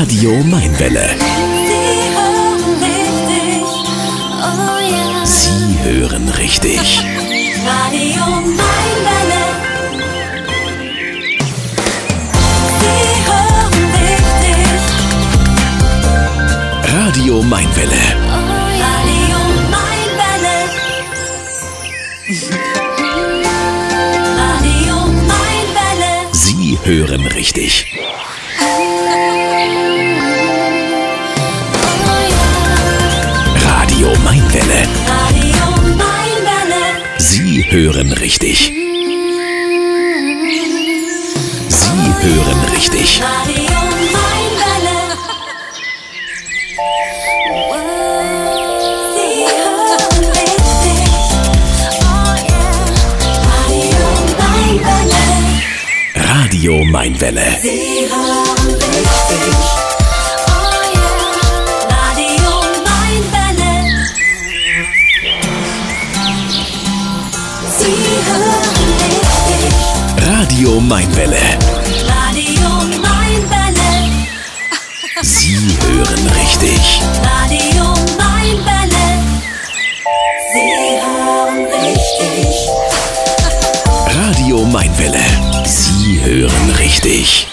Radio Mainwelle. Sie hören richtig. Radio Mainwelle. Radio Mainwelle. Radio Mainwelle. Radio Mainwelle. Sie hören richtig. Radio Mainwelle. Radio Mainwelle. Sie hören richtig. Sie hören richtig. Radio Mainwelle. Sie hören richtig. Oh yeah. Radio Mainwelle. Radio Mainwelle. Sie hören richtig. Oh yeah. Radio Mainwelle. Sie hören richtig. Radio Mainwelle. Radio Mainwelle. Sie hören richtig. Radio Mainwelle. Sie hören richtig. Radio Mainwelle. Sie hören richtig.